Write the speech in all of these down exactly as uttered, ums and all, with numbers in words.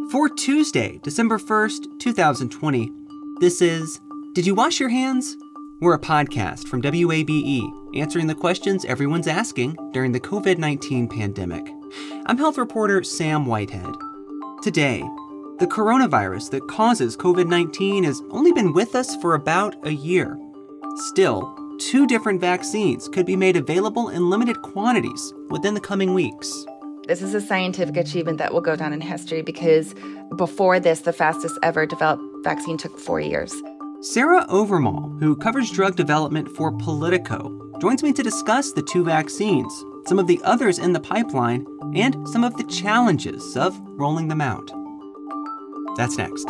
For Tuesday, December first, twenty twenty, this is Did You Wash Your Hands? We're a podcast from W A B E, answering the questions everyone's asking during the covid nineteen pandemic. I'm health reporter Sam Whitehead. Today, the coronavirus that causes covid nineteen has only been with us for about a year. Still, two different vaccines could be made available in limited quantities within the coming weeks. This is a scientific achievement that will go down in history because before this, the fastest ever developed vaccine took four years. Sarah Owermohle, who covers drug development for Politico, joins me to discuss the two vaccines, some of the others in the pipeline, and some of the challenges of rolling them out. That's next.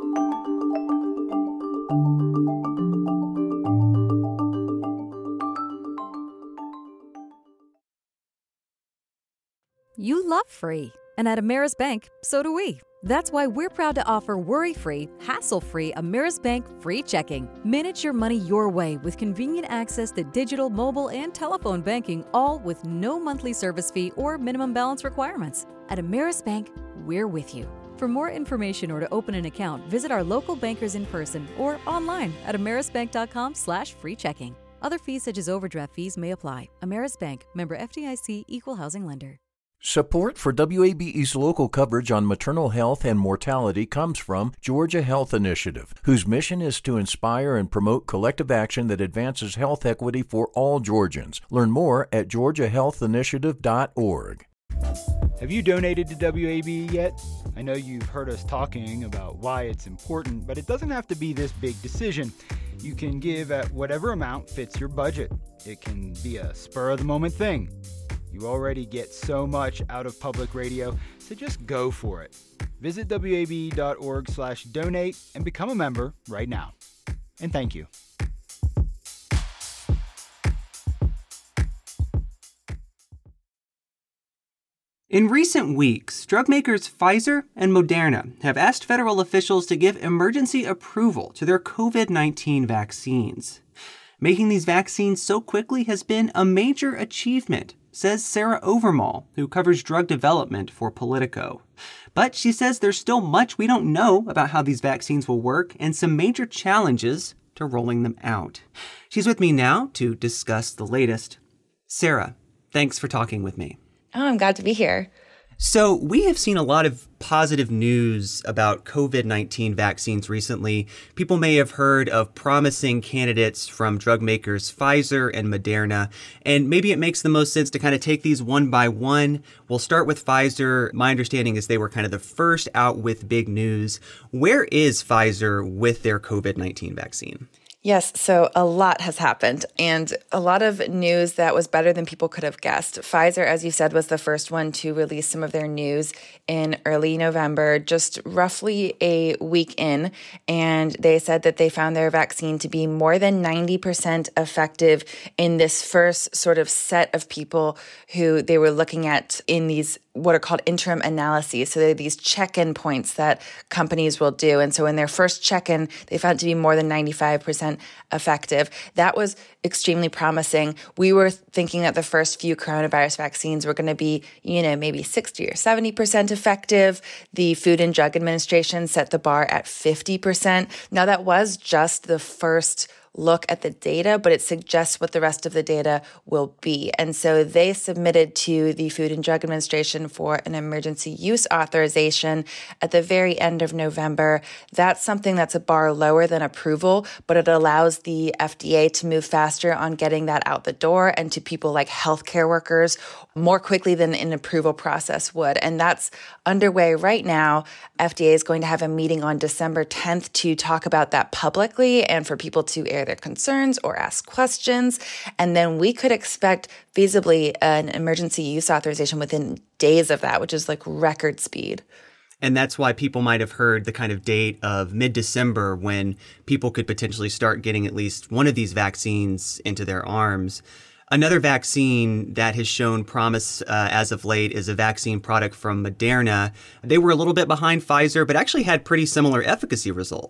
You love free. And at Ameris Bank, so do we. That's why we're proud to offer worry-free, hassle-free Ameris Bank free checking. Manage your money your way with convenient access to digital, mobile, and telephone banking, all with no monthly service fee or minimum balance requirements. At Ameris Bank, we're with you. For more information or to open an account, visit our local bankers in person or online at amerisbank.com slash free checking. Other fees such as overdraft fees may apply. Ameris Bank, member F D I C, equal housing lender. Support for W A B E's local coverage on maternal health and mortality comes from Georgia Health Initiative, whose mission is to inspire and promote collective action that advances health equity for all Georgians. Learn more at georgia health initiative dot org. Have you donated to W A B E yet? I know you've heard us talking about why it's important, but it doesn't have to be this big decision. You can give at whatever amount fits your budget. It can be a spur-of-the-moment thing. You already get so much out of public radio, so just go for it. Visit W A B E dot org slash donate and become a member right now. And thank you. In recent weeks, drug makers Pfizer and Moderna have asked federal officials to give emergency approval to their covid nineteen vaccines. Making these vaccines so quickly has been a major achievement, says Sarah Owermohle, who covers drug development for Politico. But she says there's still much we don't know about how these vaccines will work and some major challenges to rolling them out. She's with me now to discuss the latest. Sarah, thanks for talking with me. Oh, I'm glad to be here. So we have seen a lot of positive news about covid nineteen vaccines recently. People may have heard of promising candidates from drug makers Pfizer and Moderna, and maybe it makes the most sense to kind of take these one by one. We'll start with Pfizer. My understanding is they were kind of the first out with big news. Where is Pfizer with their covid nineteen vaccine? Yes, so a lot has happened and a lot of news that was better than people could have guessed. Pfizer, as you said, was the first one to release some of their news in early November, just roughly a week in, and they said that they found their vaccine to be more than ninety percent effective in this first sort of set of people who they were looking at in these what are called interim analyses. So they're these check-in points that companies will do. And so in their first check-in, they found it to be more than ninety-five percent effective. That was extremely promising. We were thinking that the first few coronavirus vaccines were going to be, you know, maybe sixty or seventy percent effective. The Food and Drug Administration set the bar at fifty percent. Now that was just the first look at the data, but it suggests what the rest of the data will be. And so they submitted to the Food and Drug Administration for an emergency use authorization at the very end of November. That's something that's a bar lower than approval, but it allows the F D A to move faster on getting that out the door and to people like healthcare workers more quickly than an approval process would. And that's underway right now. F D A is going to have a meeting on December tenth to talk about that publicly and for people to air their concerns or ask questions. And then we could expect feasibly an emergency use authorization within days of that, which is like record speed. And that's why people might have heard the kind of date of mid-December when people could potentially start getting at least one of these vaccines into their arms. Another vaccine that has shown promise uh, as of late is a vaccine product from Moderna. They were a little bit behind Pfizer, but actually had pretty similar efficacy results.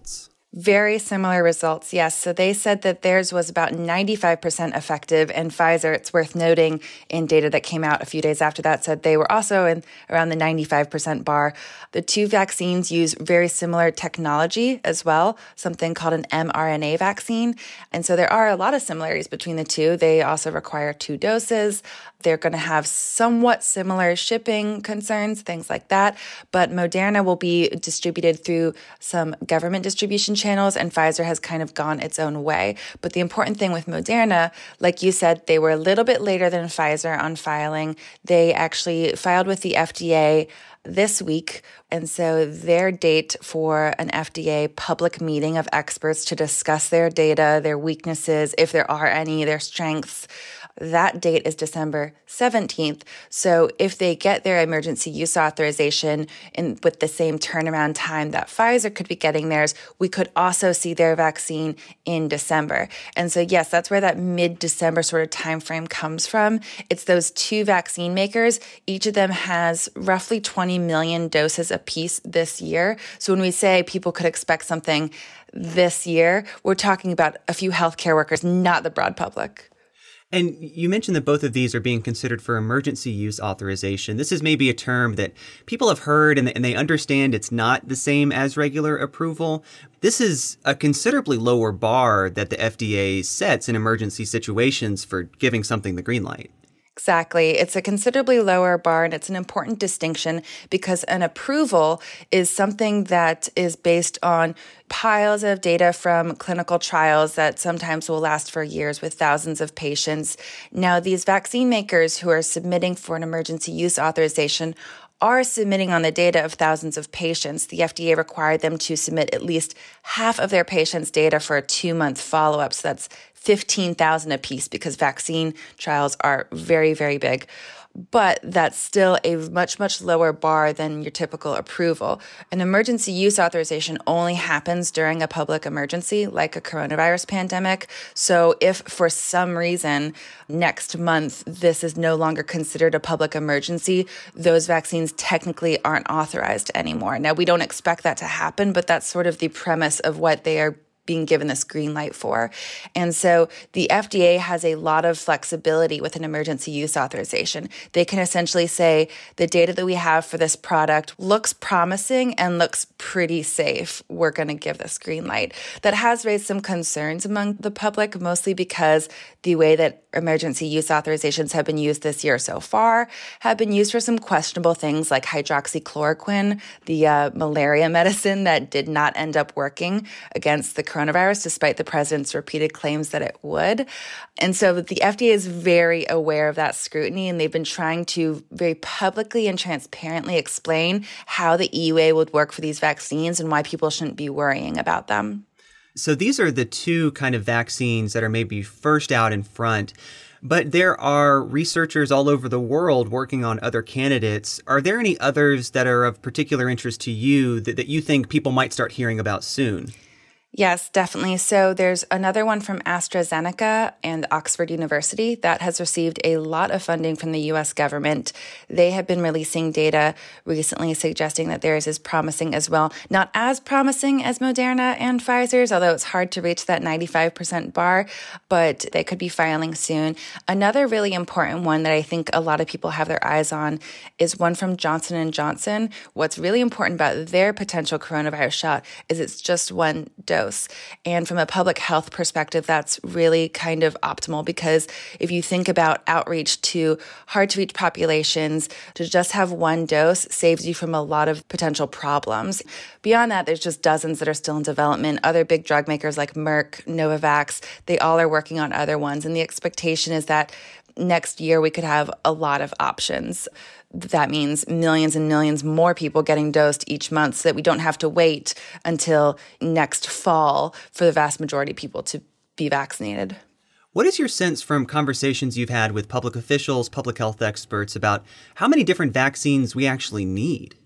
Very similar results, yes. So they said that theirs was about ninety-five percent effective, and Pfizer, it's worth noting, in data that came out a few days after that, said they were also in around the ninety-five percent bar. The two vaccines use very similar technology as well, something called an mRNA vaccine. And so there are a lot of similarities between the two. They also require two doses. They're going to have somewhat similar shipping concerns, things like that. But Moderna will be distributed through some government distribution channels, and Pfizer has kind of gone its own way. But the important thing with Moderna, like you said, they were a little bit later than Pfizer on filing. They actually filed with the F D A this week. And so their date for an F D A public meeting of experts to discuss their data, their weaknesses, if there are any, their strengths, that date is December seventeenth. So if they get their emergency use authorization in with the same turnaround time that Pfizer could be getting theirs, we could also see their vaccine in December. And so yes, that's where that mid-December sort of timeframe comes from. It's those two vaccine makers. Each of them has roughly twenty million doses apiece this year. So when we say people could expect something this year, we're talking about a few healthcare workers, not the broad public. And you mentioned that both of these are being considered for emergency use authorization. This is maybe a term that people have heard and they understand it's not the same as regular approval. This is a considerably lower bar that the F D A sets in emergency situations for giving something the green light. Exactly. It's a considerably lower bar, and it's an important distinction because an approval is something that is based on piles of data from clinical trials that sometimes will last for years with thousands of patients. Now, these vaccine makers who are submitting for an emergency use authorization are submitting on the data of thousands of patients. The F D A required them to submit at least half of their patients' data for a two-month follow-up. So that's fifteen thousand apiece because vaccine trials are very, very big. But that's still a much, much lower bar than your typical approval. An emergency use authorization only happens during a public emergency, like a coronavirus pandemic. So if for some reason next month this is no longer considered a public emergency, those vaccines technically aren't authorized anymore. Now, we don't expect that to happen, but that's sort of the premise of what they are being given this green light for. And so the F D A has a lot of flexibility with an emergency use authorization. They can essentially say the data that we have for this product looks promising and looks pretty safe. We're going to give this green light. That has raised some concerns among the public, mostly because the way that emergency use authorizations have been used this year so far have been used for some questionable things like hydroxychloroquine, the uh, malaria medicine that did not end up working against the coronavirus, despite the president's repeated claims that it would. And so the F D A is very aware of that scrutiny, and they've been trying to very publicly and transparently explain how the E U A would work for these vaccines and why people shouldn't be worrying about them. So these are the two kind of vaccines that are maybe first out in front. But there are researchers all over the world working on other candidates. Are there any others that are of particular interest to you that, that you think people might start hearing about soon? Yes, definitely. So there's another one from AstraZeneca and Oxford University that has received a lot of funding from the U S government. They have been releasing data recently suggesting that theirs is promising as well. Not as promising as Moderna and Pfizer's, although it's hard to reach that ninety-five percent bar, but they could be filing soon. Another really important one that I think a lot of people have their eyes on is one from Johnson and Johnson. What's really important about their potential coronavirus shot is it's just one dose. And from a public health perspective, that's really kind of optimal because if you think about outreach to hard-to-reach populations, to just have one dose saves you from a lot of potential problems. Beyond that, there's just dozens that are still in development. Other big drug makers like Merck, Novavax, they all are working on other ones. And the expectation is that next year we could have a lot of options. That means millions and millions more people getting dosed each month so that we don't have to wait until next fall for the vast majority of people to be vaccinated. What is your sense from conversations you've had with public officials, public health experts about how many different vaccines we actually need?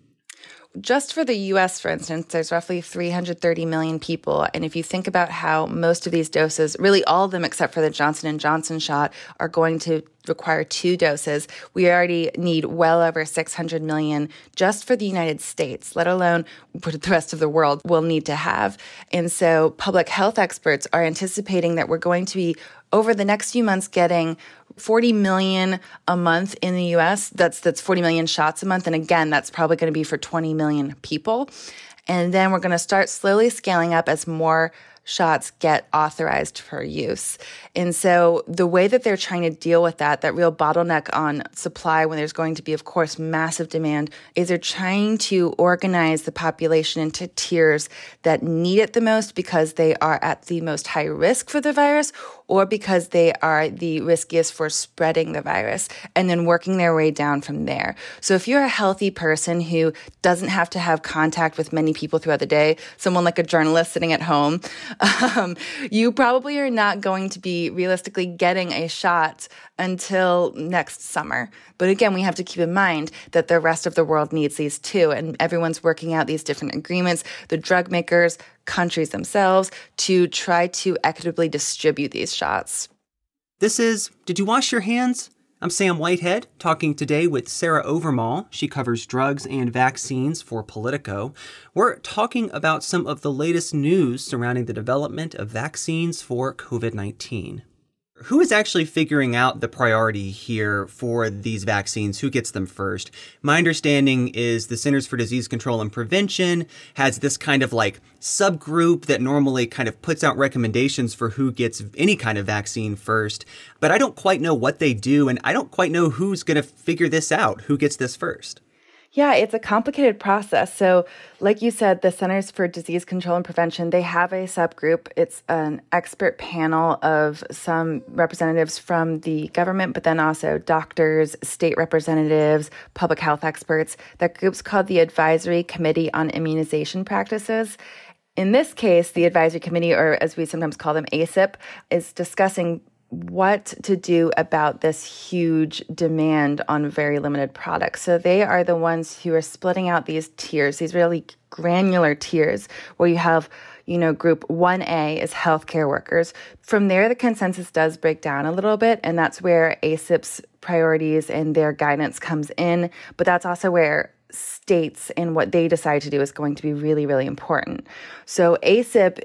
Just for the U S, for instance, there's roughly three hundred thirty million people. And if you think about how most of these doses, really all of them except for the Johnson and Johnson shot, are going to require two doses, we already need well over six hundred million just for the United States, let alone what the rest of the world will need to have. And so public health experts are anticipating that we're going to be, over the next few months, getting forty million a month in the U S. That's that's forty million shots a month. And again, that's probably going to be for twenty million people. And then we're going to start slowly scaling up as more shots get authorized for use. And so the way that they're trying to deal with that, that real bottleneck on supply when there's going to be, of course, massive demand, is they're trying to organize the population into tiers that need it the most because they are at the most high risk for the virus or because they are the riskiest for spreading the virus, and then working their way down from there. So if you're a healthy person who doesn't have to have contact with many people throughout the day, someone like a journalist sitting at home, um, you probably are not going to be realistically getting a shot until next summer. But again, we have to keep in mind that the rest of the world needs these too, and everyone's working out these different agreements, the drug makers, countries themselves, to try to equitably distribute these shots. This is Did You Wash Your Hands? I'm Sam Whitehead, talking today with Sarah Overmall. She covers drugs and vaccines for Politico. We're talking about some of the latest news surrounding the development of vaccines for covid nineteen. Who is actually figuring out the priority here for these vaccines? Who gets them first? My understanding is the Centers for Disease Control and Prevention has this kind of like subgroup that normally kind of puts out recommendations for who gets any kind of vaccine first. But I don't quite know what they do, and I don't quite know who's going to figure this out. Who gets this first? Yeah, it's a complicated process. So like you said, the Centers for Disease Control and Prevention, they have a subgroup. It's an expert panel of some representatives from the government, but then also doctors, state representatives, public health experts. That group's called the Advisory Committee on Immunization Practices. In this case, the Advisory Committee, or as we sometimes call them, A C I P, is discussing what to do about this huge demand on very limited products. So they are the ones who are splitting out these tiers, these really granular tiers where you have, you know, group one A is healthcare workers. From there, the consensus does break down a little bit, and that's where A C I P's priorities and their guidance comes in. But that's also where states and what they decide to do is going to be really, really important. So A C I P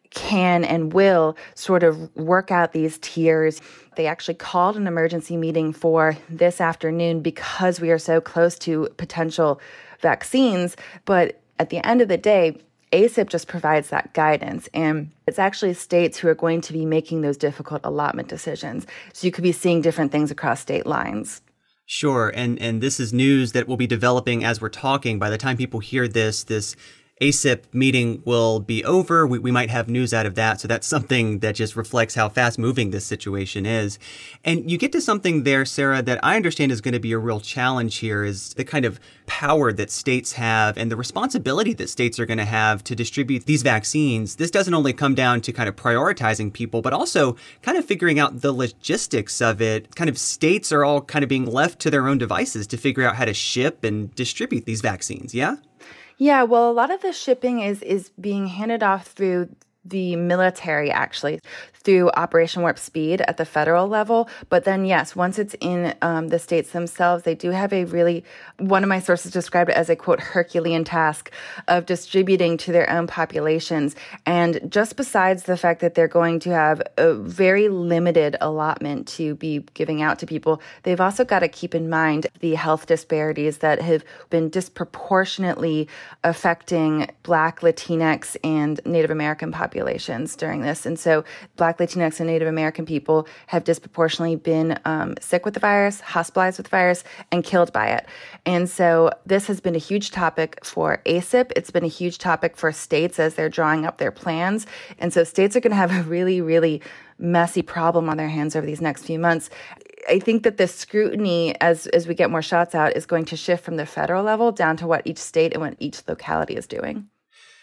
can and will sort of work out these tiers. They actually called an emergency meeting for this afternoon because we are so close to potential vaccines. But at the end of the day, A C I P just provides that guidance. And it's actually states who are going to be making those difficult allotment decisions. So you could be seeing different things across state lines. Sure. And, and this is news that will be developing as we're talking. By the time people hear this, this A C I P meeting will be over. We, we might have news out of that. So that's something that just reflects how fast moving this situation is. And you get to something there, Sarah, that I understand is going to be a real challenge here is the kind of power that states have and the responsibility that states are going to have to distribute these vaccines. This doesn't only come down to kind of prioritizing people, but also kind of figuring out the logistics of it. Kind of states are all kind of being left to their own devices to figure out how to ship and distribute these vaccines. Yeah? Yeah, well, a lot of the shipping is is being handed off through the military, actually, through Operation Warp Speed at the federal level. But then, yes, once it's in um, the states themselves, they do have a really, one of my sources described it as a, quote, Herculean task of distributing to their own populations. And just besides the fact that they're going to have a very limited allotment to be giving out to people, they've also got to keep in mind the health disparities that have been disproportionately affecting Black, Latinx, and Native American populations. populations during this. And so Black, Latinx, and Native American people have disproportionately been um, sick with the virus, hospitalized with the virus, and killed by it. And so this has been a huge topic for A C I P. It's been a huge topic for states as they're drawing up their plans. And so states are going to have a really, really messy problem on their hands over these next few months. I think that the scrutiny as, as we get more shots out is going to shift from the federal level down to what each state and what each locality is doing.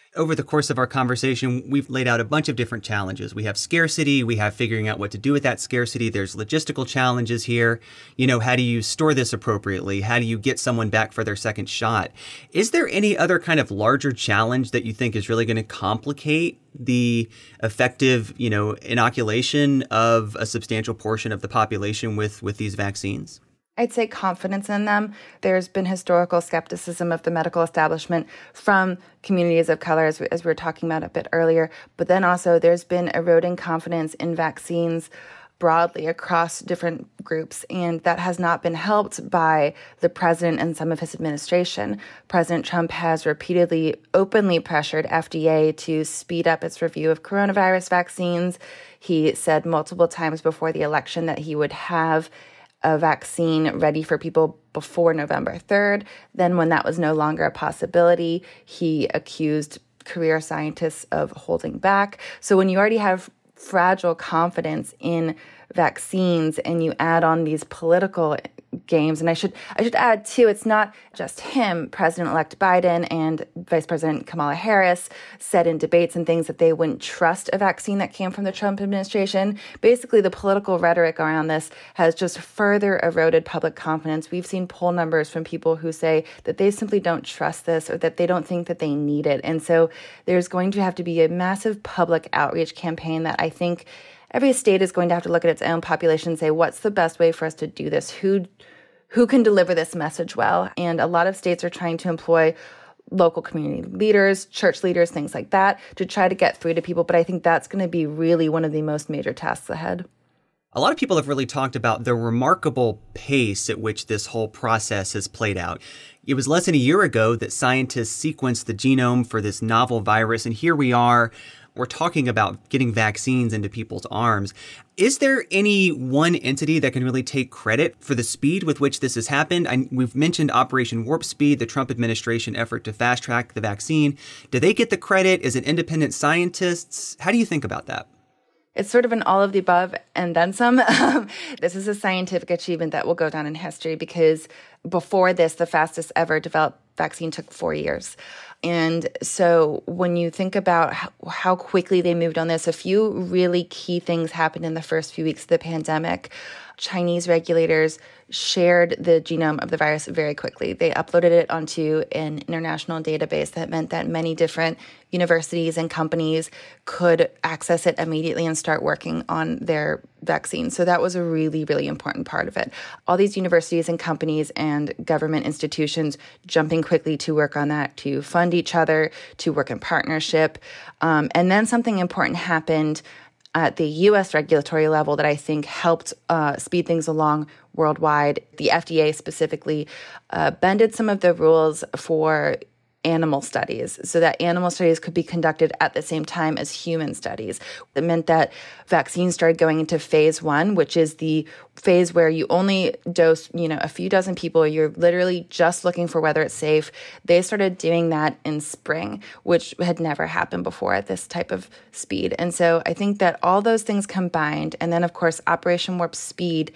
Over the course of our conversation, we've laid out a bunch of different challenges. We have scarcity. We have figuring out what to do with that scarcity. There's logistical challenges here. You know, how do you store this appropriately? How do you get someone back for their second shot? Is there any other kind of larger challenge that you think is really going to complicate the effective, you know, inoculation of a substantial portion of the population with, with these vaccines? I'd say confidence in them. There's been historical skepticism of the medical establishment from communities of color, as we, as we were talking about a bit earlier. But then also there's been eroding confidence in vaccines broadly across different groups, and that has not been helped by the president and some of his administration. President Trump has repeatedly openly pressured F D A to speed up its review of coronavirus vaccines. He said multiple times before the election that he would have a vaccine ready for people before November third. Then when that was no longer a possibility, he accused career scientists of holding back. So when you already have fragile confidence in vaccines and you add on these political games, and I should I should add too, it's not just him. President-elect Biden and Vice President Kamala Harris said in debates and things that they wouldn't trust a vaccine that came from the Trump administration. Basically, the political rhetoric around this has just further eroded public confidence. We've seen poll numbers from people who say that they simply don't trust this or that they don't think that they need it. And so there's going to have to be a massive public outreach campaign that I think every state is going to have to look at its own population and say, what's the best way for us to do this? Who who can deliver this message well? And a lot of states are trying to employ local community leaders, church leaders, things like that, to try to get through to people. But I think that's going to be really one of the most major tasks ahead. A lot of people have really talked about the remarkable pace at which this whole process has played out. It was less than a year ago that scientists sequenced the genome for this novel virus, and here we are. We're talking about getting vaccines into people's arms. Is there any one entity that can really take credit for the speed with which this has happened? I, we've mentioned Operation Warp Speed, the Trump administration effort to fast track the vaccine. Do they get the credit? Is it independent scientists? How do you think about that? It's sort of an all of the above and then some. Um, this is a scientific achievement that will go down in history because before this, the fastest ever developed vaccine took four years. And so when you think about how, how quickly they moved on this, a few really key things happened in the first few weeks of the pandemic. Chinese regulators shared the genome of the virus very quickly. They uploaded it onto an international database that meant that many different universities and companies could access it immediately and start working on their vaccine. So that was a really, really important part of it. All these universities and companies and government institutions jumping quickly to work on that, to fund each other, to work in partnership. Um, and then something important happened at the U S regulatory level that I think helped uh, speed things along worldwide. The F D A specifically uh, bended some of the rules for animal studies so that animal studies could be conducted at the same time as human studies. It meant that vaccines started going into phase one, which is the phase where you only dose, you know, a few dozen people. You're literally just looking for whether it's safe. They started doing that in spring, which had never happened before at this type of speed. And so I think that all those things combined, and then of course, Operation Warp Speed,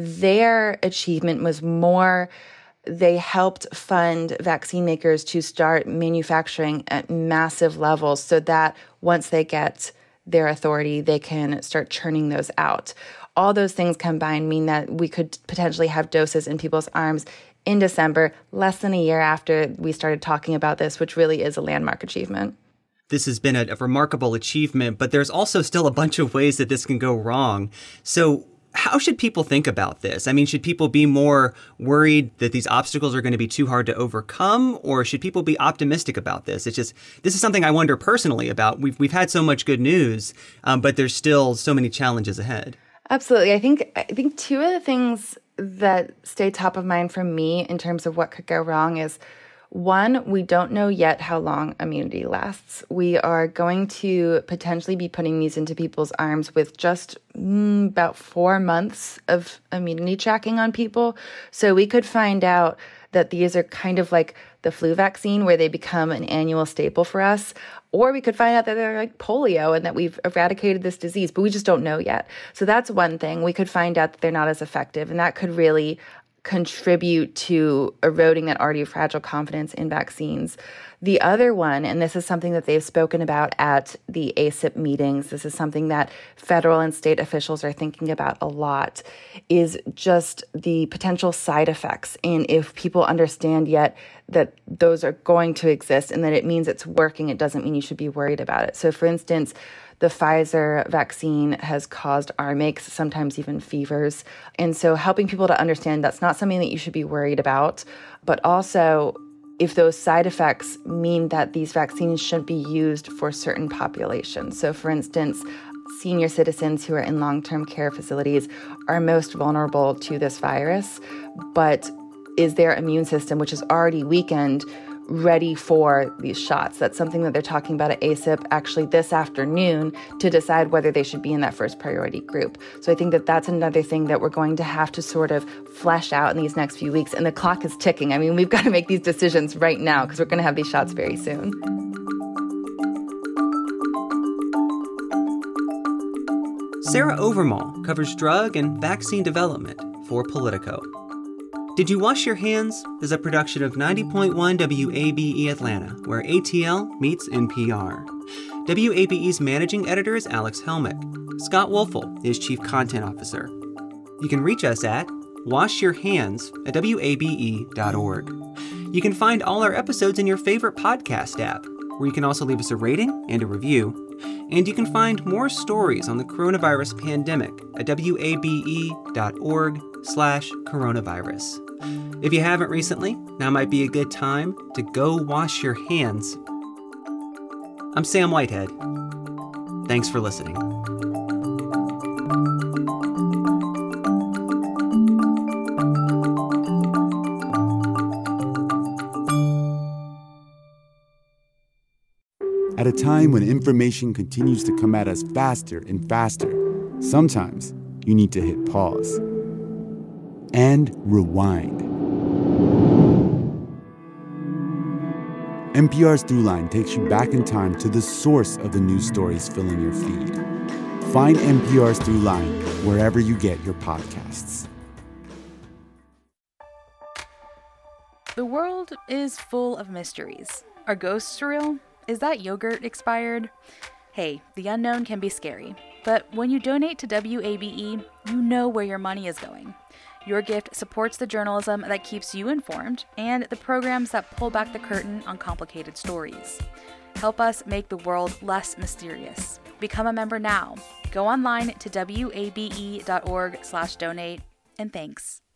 their achievement was more they helped fund vaccine makers to start manufacturing at massive levels so that once they get their authority, they can start churning those out. All those things combined mean that we could potentially have doses in people's arms in December, less than a year after we started talking about this, which really is a landmark achievement. This has been a, a remarkable achievement, but there's also still a bunch of ways that this can go wrong. So how should people think about this? I mean, should people be more worried that these obstacles are going to be too hard to overcome, or should people be optimistic about this? It's just, this is something I wonder personally about. We've we've had so much good news, um, but there's still so many challenges ahead. Absolutely. I think I think two of the things that stay top of mind for me in terms of what could go wrong is, one, we don't know yet how long immunity lasts. We are going to potentially be putting these into people's arms with just mm, about four months of immunity tracking on people. So we could find out that these are kind of like the flu vaccine where they become an annual staple for us. Or we could find out that they're like polio and that we've eradicated this disease, but we just don't know yet. So that's one thing. We could find out that they're not as effective, and that could really contribute to eroding that already fragile confidence in vaccines. The other one, and this is something that they've spoken about at the A C I P meetings, this is something that federal and state officials are thinking about a lot, is just the potential side effects. And if people understand yet that those are going to exist and that it means it's working, it doesn't mean you should be worried about it. So for instance, the Pfizer vaccine has caused arm aches, sometimes even fevers. And so helping people to understand that's not something that you should be worried about, but also if those side effects mean that these vaccines shouldn't be used for certain populations. So for instance, senior citizens who are in long-term care facilities are most vulnerable to this virus, but is their immune system, which is already weakened, ready for these shots? That's something that they're talking about at A C I P actually this afternoon to decide whether they should be in that first priority group. So I think that that's another thing that we're going to have to sort of flesh out in these next few weeks. And the clock is ticking. I mean, we've got to make these decisions right now because we're going to have these shots very soon. Sarah Overmall covers drug and vaccine development for Politico. Did You Wash Your Hands is a production of ninety point one W A B E Atlanta, where A T L meets N P R. W A B E's managing editor is Alex Helmick. Scott Wolfel is chief content officer. You can reach us at washyourhands at W A B E dot org. You can find all our episodes in your favorite podcast app, where you can also leave us a rating and a review. And you can find more stories on the coronavirus pandemic at W A B E dot org slash coronavirus. If you haven't recently, now might be a good time to go wash your hands. I'm Sam Whitehead. Thanks for listening. At a time when information continues to come at us faster and faster, sometimes you need to hit pause and rewind. N P R's Throughline takes you back in time to the source of the news stories filling your feed. Find N P R's Throughline wherever you get your podcasts. The world is full of mysteries. Are ghosts real? Is that yogurt expired? Hey, the unknown can be scary, but when you donate to W A B E, you know where your money is going. Your gift supports the journalism that keeps you informed and the programs that pull back the curtain on complicated stories. Help us make the world less mysterious. Become a member now. Go online to W A B E dot org slash donate, and thanks.